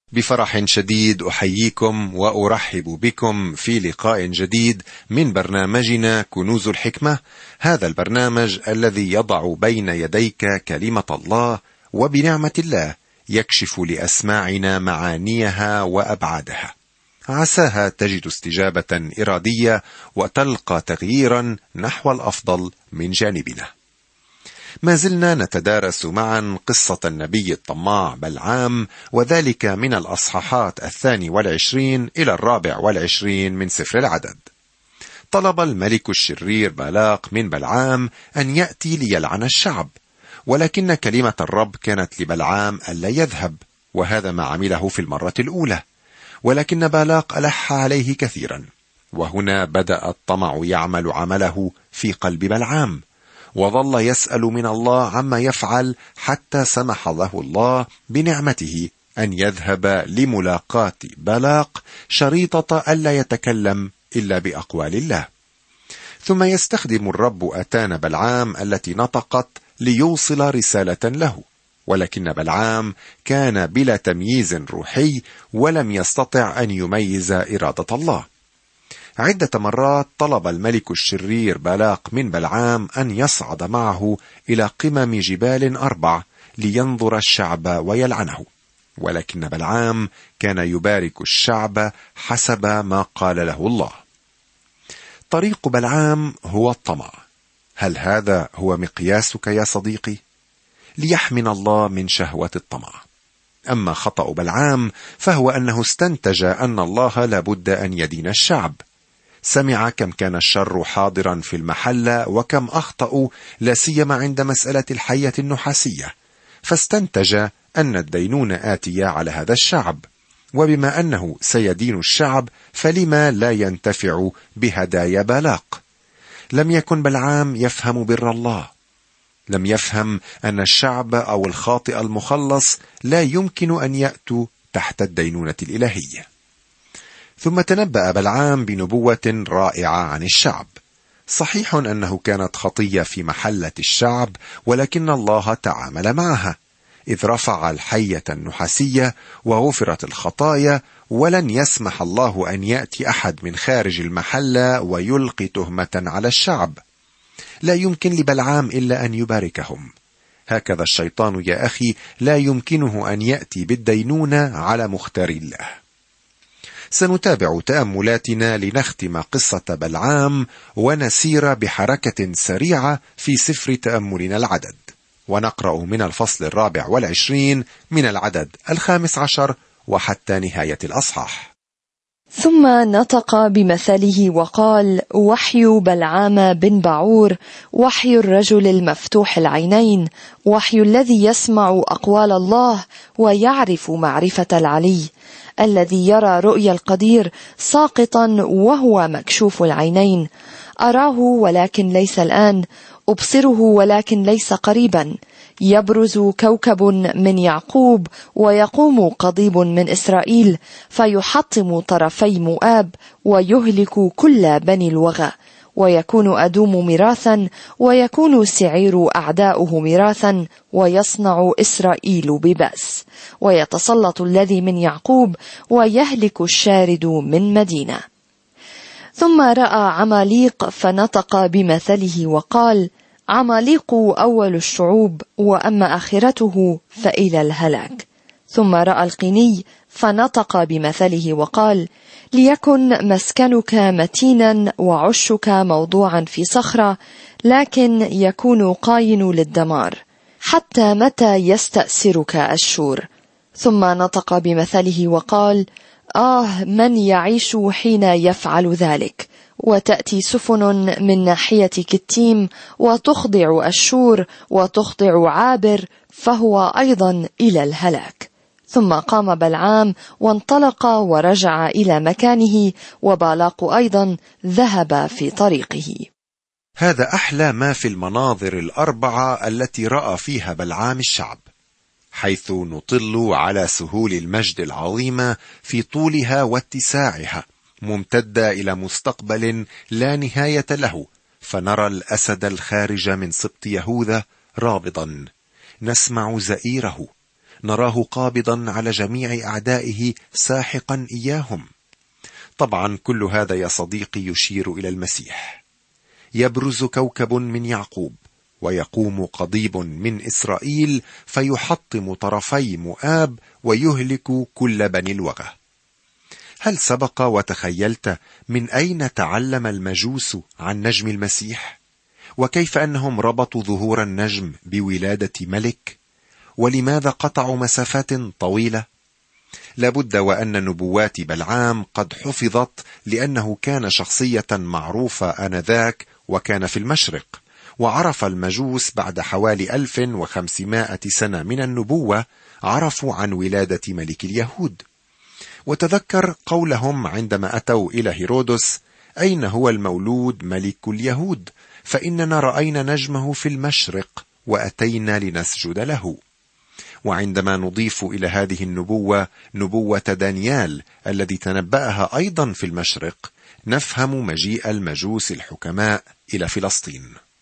بفرح شديد أحييكم وأرحب بكم في لقاء جديد من برنامجنا كنوز الحكمة، هذا البرنامج الذي يضع بين يديك كلمة الله وبنعمة الله يكشف لأسماعنا معانيها وأبعادها، عساها تجد استجابة إرادية وتلقى تغييرا نحو الأفضل من جانبنا. ما زلنا نتدارس معا قصة النبي الطماع بلعام، وذلك من الأصحاحات 22 إلى 24 من سفر العدد. طلب الملك الشرير بالاق من بلعام أن يأتي ليلعن الشعب، ولكن كلمة الرب كانت لبلعام ألا يذهب، وهذا ما عمله في المرة الأولى، ولكن بالاق ألح عليه كثيرا، وهنا بدأ الطمع يعمل عمله في قلب بلعام، وظل يسأل من الله عما يفعل حتى سمح له الله بنعمته أن يذهب لملاقاة بالاق شريطة ألا يتكلم إلا بأقوال الله. ثم يستخدم الرب أتان بلعام التي نطقت ليوصل رسالة له، ولكن بلعام كان بلا تمييز روحي ولم يستطع أن يميز إرادة الله. عدة مرات طلب الملك الشرير بالاق من بلعام أن يصعد معه إلى قمم جبال 4 لينظر الشعب ويلعنه، ولكن بلعام كان يبارك الشعب حسب ما قال له الله. طريق بلعام هو الطمع. هل هذا هو مقياسك يا صديقي؟ ليحمنا الله من شهوة الطمع. أما خطأ بلعام فهو أنه استنتج أن الله لابد أن يدين الشعب. سمع كم كان الشر حاضرا في المحلة وكم أخطأوا، لا سيما عند مسألة الحية النحاسية، فاستنتج أن الدينونة آتية على هذا الشعب، وبما أنه سيدين الشعب فلما لا ينتفع بهدايا بالاق؟ لم يكن بلعام يفهم بر الله، لم يفهم أن الشعب أو الخاطئ المخلص لا يمكن أن يأتوا تحت الدينونة الإلهية. ثم تنبأ بلعام بنبوة رائعة عن الشعب. صحيح أنه كانت خطية في محلة الشعب، ولكن الله تعامل معها، إذ رفع الحية النحاسية وغفرت الخطايا، ولن يسمح الله أن يأتي أحد من خارج المحلة ويلقي تهمة على الشعب. لا يمكن لبلعام إلا أن يباركهم. هكذا الشيطان يا أخي لا يمكنه أن يأتي بالدينونة على مختار الله. سنتابع تأملاتنا لنختم قصة بلعام ونسير بحركة سريعة في سفر تأملنا العدد، ونقرأ من الفصل 24 من العدد 15 وحتى نهاية الأصحاح. ثم نطق بمثله وقال: وحي بلعام بن بعور، وحي الرجل المفتوح العينين، وحي الذي يسمع أقوال الله ويعرف معرفة العلي، الذي يرى رؤيا القدير ساقطا وهو مكشوف العينين. أراه ولكن ليس الآن، أبصره ولكن ليس قريبا. يبرز كوكب من يعقوب ويقوم قضيب من إسرائيل، فيحطم طرفي مؤاب ويهلك كل بني الوغى، ويكون أدوم ميراثا ويكون سعير أعداؤه ميراثا، ويصنع إسرائيل ببأس، ويتسلط الذي من يعقوب ويهلك الشارد من مدينة. ثم رأى عماليق فنطق بمثله وقال: عماليق أول الشعوب، وأما آخرته فإلى الهلاك. ثم رأى القيني فنطق بمثله وقال: ليكن مسكنك متينا وعشك موضوعا في صخرة، لكن يكون قاين للدمار. حتى متى يستأسرك أشور؟ ثم نطق بمثله وقال: من يعيش حين يفعل ذلك؟ وتأتي سفن من ناحية كتيم وتخضع أشور وتخضع عابر، فهو أيضا إلى الهلاك. ثم قام بلعام وانطلق ورجع إلى مكانه، وبالاق أيضا ذهب في طريقه. هذا أحلى ما في المناظر 4 التي رأى فيها بلعام الشعب، حيث نطل على سهول المجد العظيمة في طولها واتساعها، ممتدة إلى مستقبل لا نهاية له، فنرى الأسد الخارج من سبط يهوذا رابضا، نسمع زئيره، نراه قابضا على جميع أعدائه ساحقا إياهم. طبعا كل هذا يا صديقي يشير إلى المسيح. يبرز كوكب من يعقوب ويقوم قضيب من إسرائيل فيحطم طرفي مؤاب ويهلك كل بني الوغى. هل سبق وتخيلت من أين تعلم المجوس عن نجم المسيح؟ وكيف أنهم ربطوا ظهور النجم بولادة ملك؟ ولماذا قطعوا مسافات طويلة؟ لابد وأن نبوات بلعام قد حفظت، لأنه كان شخصية معروفة آنذاك وكان في المشرق، وعرف المجوس بعد حوالي 1500 سنة من النبوة عرفوا عن ولادة ملك اليهود. وتذكر قولهم عندما أتوا إلى هيرودس: أين هو المولود ملك اليهود؟ فإننا رأينا نجمه في المشرق وأتينا لنسجد له. وعندما نضيف إلى هذه النبوة نبوة دانيال الذي تنبأها أيضا في المشرق، نفهم مجيء المجوس الحكماء إلى فلسطين.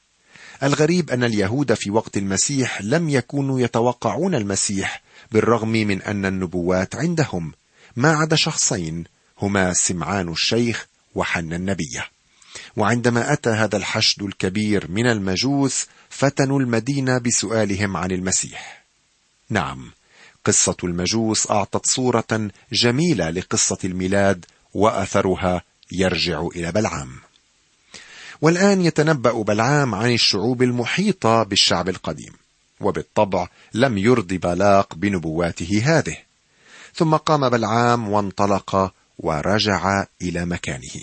الغريب أن اليهود في وقت المسيح لم يكونوا يتوقعون المسيح، بالرغم من أن النبوات عندهم، ما عدا شخصين هما سمعان الشيخ وحنا النبية. وعندما أتى هذا الحشد الكبير من المجوس فتنوا المدينة بسؤالهم عن المسيح. نعم، قصة المجوس أعطت صورة جميلة لقصة الميلاد، وأثرها يرجع إلى بلعام. والآن يتنبأ بلعام عن الشعوب المحيطة بالشعب القديم، وبالطبع لم يرض بالاق بنبواته هذه. ثم قام بلعام وانطلق ورجع إلى مكانه.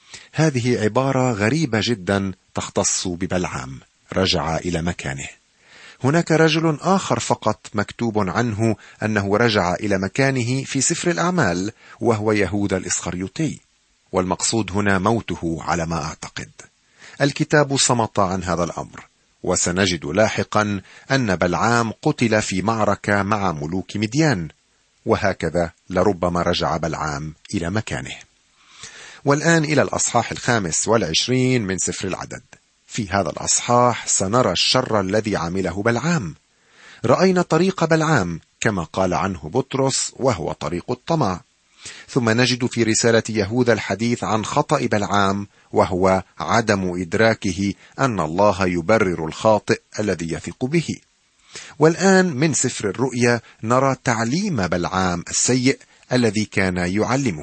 هذه عبارة غريبة جدا تختص ببلعام، رجع إلى مكانه. هناك رجل آخر فقط مكتوب عنه أنه رجع إلى مكانه في سفر الأعمال، وهو يهوذا الإسخريوطي، والمقصود هنا موته على ما أعتقد. الكتاب صمت عن هذا الأمر، وسنجد لاحقا أن بلعام قتل في معركة مع ملوك مديان، وهكذا لربما رجع بلعام إلى مكانه. والآن إلى الأصحاح 25 من سفر العدد. في هذا الأصحاح سنرى الشر الذي عمله بلعام. رأينا طريق بلعام كما قال عنه بطرس، وهو طريق الطمع. ثم نجد في رسالة يهوذا الحديث عن خطأ بلعام، وهو عدم إدراكه أن الله يبرر الخاطئ الذي يثق به. والآن من سفر الرؤيا نرى تعليم بلعام السيء الذي كان يعلمه.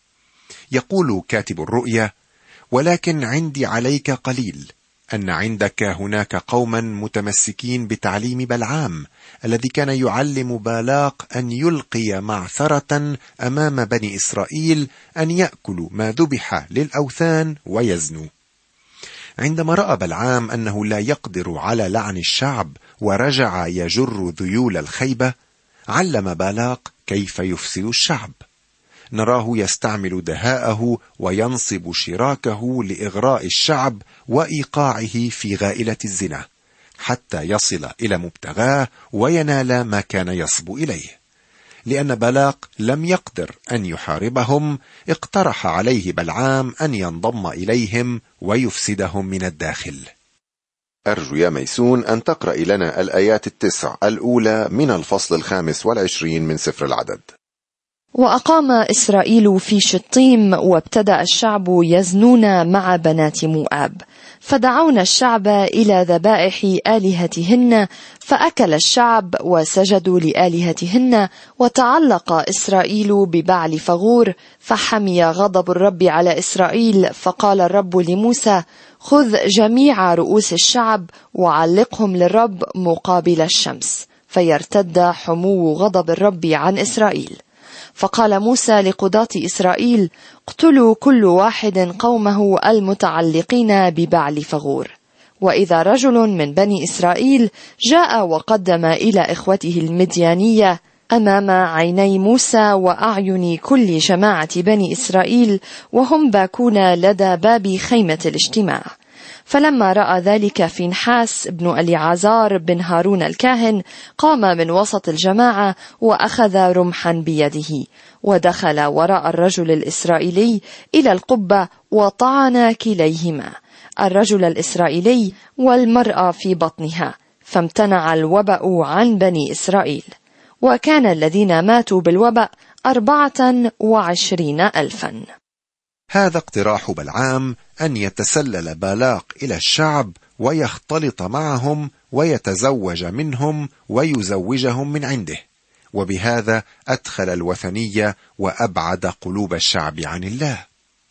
يقول كاتب الرؤيا: ولكن عندي عليك قليل أن عندك هناك قوما متمسكين بتعليم بلعام الذي كان يعلم بالاق أن يلقي معثرة أمام بني إسرائيل أن يأكلوا ما ذبح للأوثان ويزنوا. عندما رأى بلعام أنه لا يقدر على لعن الشعب ورجع يجر ذيول الخيبة، علم بالاق كيف يفسد الشعب. نراه يستعمل دهاءه وينصب شراكه لإغراء الشعب وإيقاعه في غائلة الزنا، حتى يصل إلى مبتغاه وينال ما كان يصب إليه. لأن بالاق لم يقدر أن يحاربهم، اقترح عليه بلعام أن ينضم إليهم ويفسدهم من الداخل. أرجو يا ميسون أن تقرأ لنا الآيات 9 الأولى من الفصل 25 من سفر العدد. وأقام إسرائيل في شطيم، وابتدأ الشعب يزنون مع بنات مؤاب، فدعونا الشعب إلى ذبائح آلهتهن، فأكل الشعب وسجدوا لآلهتهن، وتعلق إسرائيل ببعل فغور، فحمي غضب الرب على إسرائيل. فقال الرب لموسى: خذ جميع رؤوس الشعب وعلقهم للرب مقابل الشمس، فيرتد حمو غضب الرب عن إسرائيل. فقال موسى لقضاة إسرائيل: اقتلوا كل واحد قومه المتعلقين ببعل فغور. وإذا رجل من بني إسرائيل جاء وقدم إلى إخوته المديانية أمام عيني موسى وأعين كل جماعة بني إسرائيل، وهم باكون لدى باب خيمة الاجتماع. فلما رأى ذلك فينحاس بن اليعازار بن هارون الكاهن، قام من وسط الجماعة وأخذ رمحا بيده، ودخل وراء الرجل الإسرائيلي إلى القبة وطعن كليهما، الرجل الإسرائيلي والمرأة في بطنها، فامتنع الوبأ عن بني إسرائيل. وكان الذين ماتوا بالوباء 24,000. هذا اقتراح بلعام أن يتسلل بالاق إلى الشعب ويختلط معهم ويتزوج منهم ويزوجهم من عنده، وبهذا أدخل الوثنية وأبعد قلوب الشعب عن الله.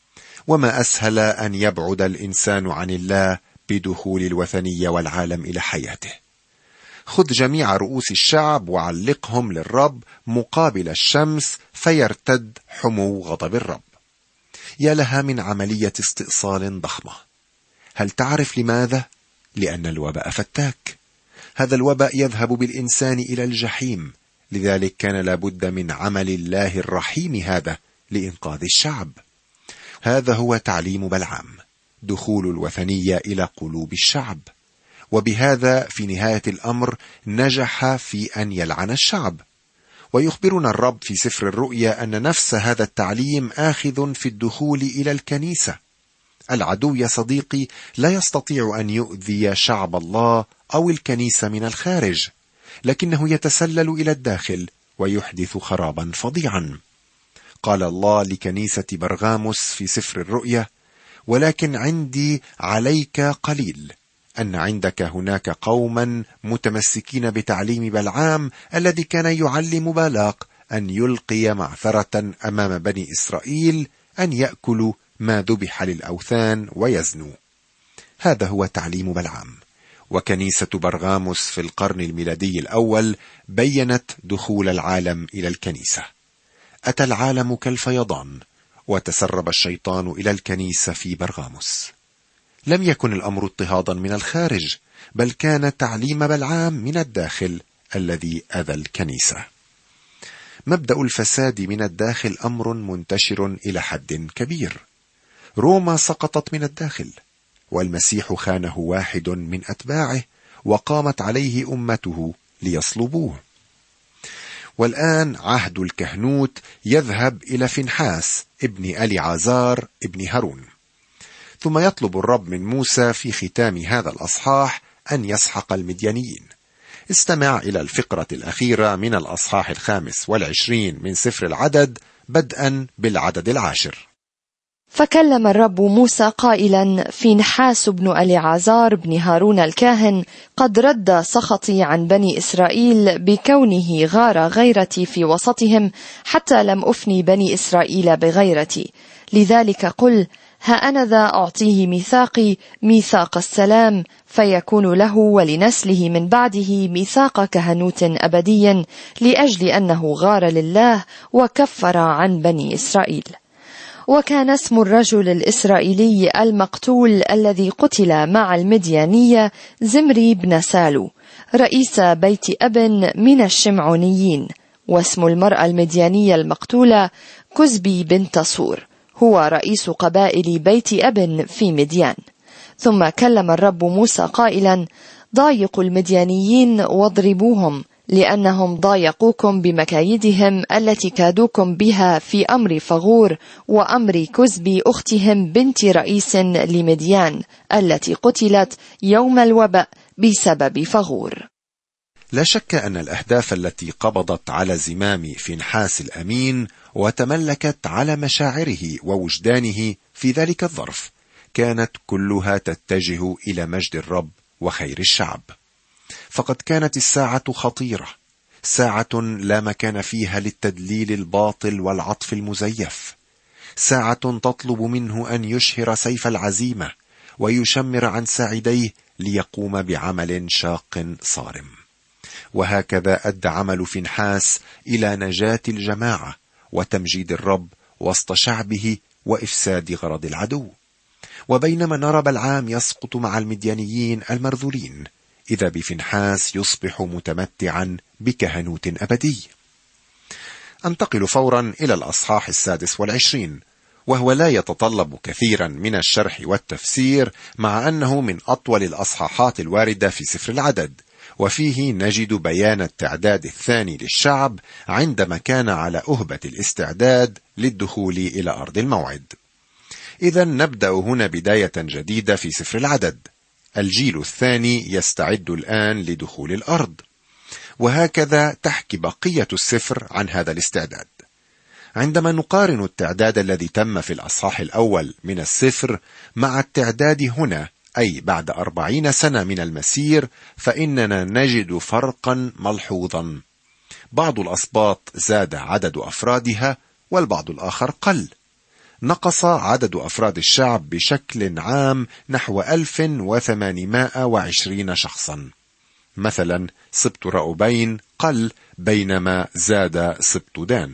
وما أسهل أن يبعد الإنسان عن الله بدخول الوثنية والعالم إلى حياته. خذ جميع رؤوس الشعب وعلقهم للرب مقابل الشمس فيرتد حمو غضب الرب. يا لها من عملية استئصال ضخمة. هل تعرف لماذا؟ لأن الوباء فتاك. هذا الوباء يذهب بالإنسان إلى الجحيم، لذلك كان لابد من عمل الله الرحيم هذا لإنقاذ الشعب. هذا هو تعليم بلعام، دخول الوثنية إلى قلوب الشعب، وبهذا في نهاية الأمر نجح في أن يلعن الشعب. ويخبرنا الرب في سفر الرؤيا أن نفس هذا التعليم آخذ في الدخول إلى الكنيسة. العدو يا صديقي لا يستطيع أن يؤذي شعب الله أو الكنيسة من الخارج، لكنه يتسلل إلى الداخل ويحدث خرابا فظيعا. قال الله لكنيسة برغاموس في سفر الرؤيا: ولكن عندي عليك قليل، أن عندك هناك قوما متمسكين بتعليم بلعام الذي كان يعلم بالاق أن يلقي معثرة أمام بني إسرائيل أن يأكلوا ما ذبح للأوثان ويزنوا. هذا هو تعليم بلعام. وكنيسة برغاموس في القرن الميلادي الأول بيّنت دخول العالم إلى الكنيسة. أتى العالم كالفيضان، وتسرب الشيطان إلى الكنيسة في برغاموس. لم يكن الأمر اضطهادا من الخارج، بل كان تعليم بلعام من الداخل الذي أذى الكنيسة. مبدأ الفساد من الداخل أمر منتشر إلى حد كبير. روما سقطت من الداخل، والمسيح خانه واحد من أتباعه وقامت عليه أمته ليصلبوه. والآن عهد الكهنوت يذهب إلى فنحاس ابن أليعازار ابن هارون. ثم يطلب الرب من موسى في ختام هذا الأصحاح أن يسحق المديانيين. استمع إلى الفقرة الأخيرة من الأصحاح 25 من سفر العدد بدءا بالعدد 10. فكلم الرب موسى قائلا: فينحاس بن أليعازار بن هارون الكاهن قد رد سخطي عن بني إسرائيل بكونه غار غيرتي في وسطهم، حتى لم أفني بني إسرائيل بغيرتي. لذلك قل: ها أنا ذا أعطيه ميثاقي، ميثاق السلام، فيكون له ولنسله من بعده ميثاق كهنوت أبدي، لأجل أنه غار لله وكفر عن بني إسرائيل. وكان اسم الرجل الإسرائيلي المقتول الذي قتل مع المديانية زمري بن سالو، رئيس بيت أب من الشمعونيين. واسم المرأة المديانية المقتولة كزبي بنت صور، هو رئيس قبائل بيت أب في مديان. ثم كلم الرب موسى قائلا: ضايقوا المديانيين واضربوهم، لأنهم ضايقوكم بمكايدهم التي كادوكم بها في أمر فغور وأمر كزبي أختهم بنت رئيس لمديان، التي قتلت يوم الوباء بسبب فغور. لا شك أن الأهداف التي قبضت على زمام فينحاس الأمين وتملكت على مشاعره ووجدانه في ذلك الظرف كانت كلها تتجه إلى مجد الرب وخير الشعب. فقد كانت الساعة خطيرة، ساعة لا مكان فيها للتدليل الباطل والعطف المزيف، ساعة تطلب منه أن يشهر سيف العزيمة ويشمر عن ساعديه ليقوم بعمل شاق صارم. وهكذا أدى عمل فينحاس إلى نجاة الجماعة وتمجيد الرب وسط شعبه وإفساد غرض العدو. وبينما نرى بلعام يسقط مع المديانيين المرذولين، إذا بفينحاس يصبح متمتعا بكهنوت أبدي. أنتقل فورا إلى الأصحاح 26، وهو لا يتطلب كثيرا من الشرح والتفسير، مع أنه من أطول الأصحاحات الواردة في سفر العدد، وفيه نجد بيان التعداد الثاني للشعب عندما كان على أهبة الاستعداد للدخول إلى أرض الموعد. إذن نبدأ هنا بداية جديدة في سفر العدد. الجيل الثاني يستعد الآن لدخول الأرض، وهكذا تحكي بقية السفر عن هذا الاستعداد. عندما نقارن التعداد الذي تم في الأصحاح الأول من السفر مع التعداد هنا، أي بعد 40 سنة من المسير، فإننا نجد فرقا ملحوظا. بعض الأسباط زاد عدد أفرادها والبعض الآخر قل. نقص عدد أفراد الشعب بشكل عام نحو 1820 شخصا. مثلا سبط رأوبين قل بينما زاد سبط دان.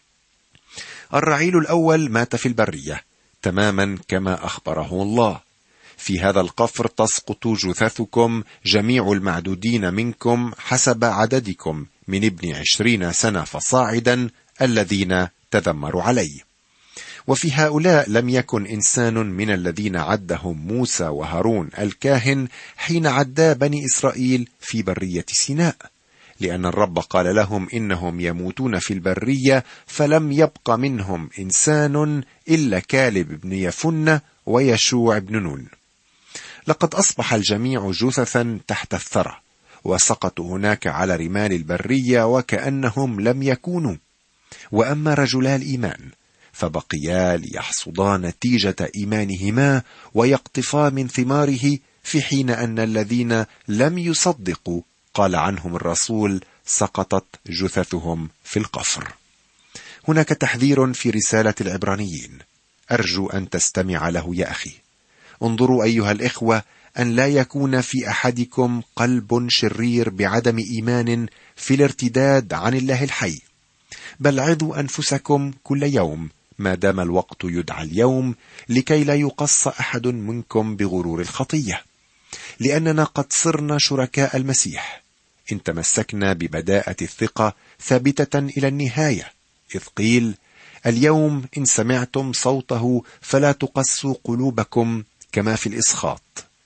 الرعيل الأول مات في البرية تماما كما أخبره الله: في هذا القفر تسقط جثثكم جميع المعدودين منكم حسب عددكم من ابن 20 سنة فصاعدا الذين تذمروا علي. وفي هؤلاء لم يكن إنسان من الذين عدهم موسى وهارون الكاهن حين عدا بني إسرائيل في برية سيناء، لأن الرب قال لهم إنهم يموتون في البرية، فلم يبق منهم إنسان إلا كالب بن يفنة ويشوع بن نون. لقد أصبح الجميع جثثا تحت الثرى، وسقطوا هناك على رمال البرية وكأنهم لم يكونوا. وأما رجلا الإيمان فبقيا ليحصدا نتيجة إيمانهما ويقطفا من ثماره، في حين أن الذين لم يصدقوا قال عنهم الرسول: سقطت جثثهم في القفر. هناك تحذير في رسالة العبرانيين، أرجو أن تستمع له يا أخي. انظروا أيها الإخوة أن لا يكون في أحدكم قلب شرير بعدم إيمان في الارتداد عن الله الحي، بل عظوا أنفسكم كل يوم ما دام الوقت يدعى اليوم، لكي لا يقص أحد منكم بغرور الخطية، لأننا قد صرنا شركاء المسيح إن تمسكنا ببداءة الثقة ثابتة إلى النهاية، إذ قيل: اليوم إن سمعتم صوته فلا تقسوا قلوبكم كما في الإسخاط.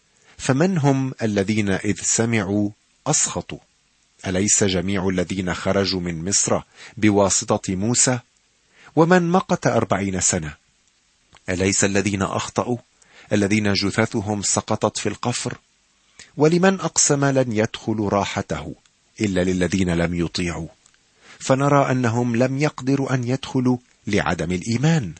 فمن هم الذين إذ سمعوا أسخطوا؟ أليس جميع الذين خرجوا من مصر بواسطة موسى؟ ومن مقت 40 سنة؟ أليس الذين أخطأوا الذين جثثهم سقطت في القفر؟ ولمن أقسم لن يدخلوا راحته إلا للذين لم يطيعوا؟ فنرى أنهم لم يقدروا أن يدخلوا لعدم الإيمان.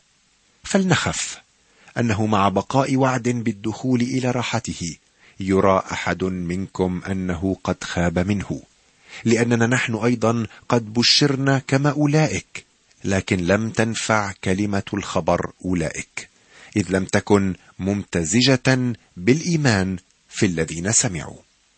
فلنخف أنه مع بقاء وعد بالدخول إلى راحته يرى أحد منكم أنه قد خاب منه، لأننا نحن أيضا قد بشرنا كما أولئك، لكن لم تنفع كلمة الخبر أولئك، إذ لم تكن ممتزجة بالإيمان في الذين سمعوا.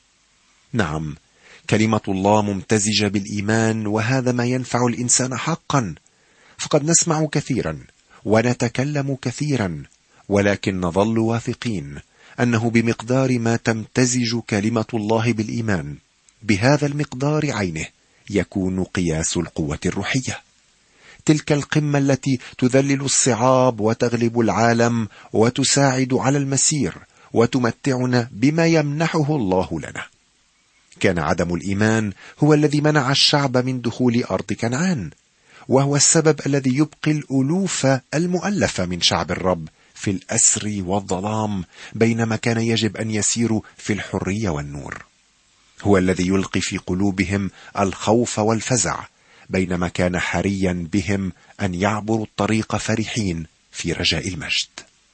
نعم، كلمة الله ممتزجة بالإيمان، وهذا ما ينفع الإنسان حقا. فقد نسمع كثيرا ونتكلم كثيرا، ولكن نظل واثقين أنه بمقدار ما تمتزج كلمة الله بالإيمان، بهذا المقدار عينه يكون قياس القوة الروحية، تلك القمة التي تذلل الصعاب وتغلب العالم وتساعد على المسير وتمتعنا بما يمنحه الله لنا. كان عدم الإيمان هو الذي منع الشعب من دخول أرض كنعان، وهو السبب الذي يبقي الألوف المؤلفة من شعب الرب في الأسر والظلام، بينما كان يجب أن يسيروا في الحرية والنور. هو الذي يلقي في قلوبهم الخوف والفزع، بينما كان حريا بهم أن يعبروا الطريق فرحين في رجاء المجد.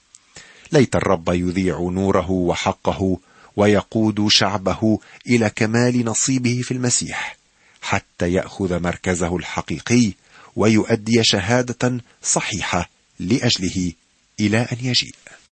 ليت الرب يذيع نوره وحقه ويقود شعبه إلى كمال نصيبه في المسيح، حتى يأخذ مركزه الحقيقي ويؤدي شهادة صحيحة لأجله إلى أن يجيء.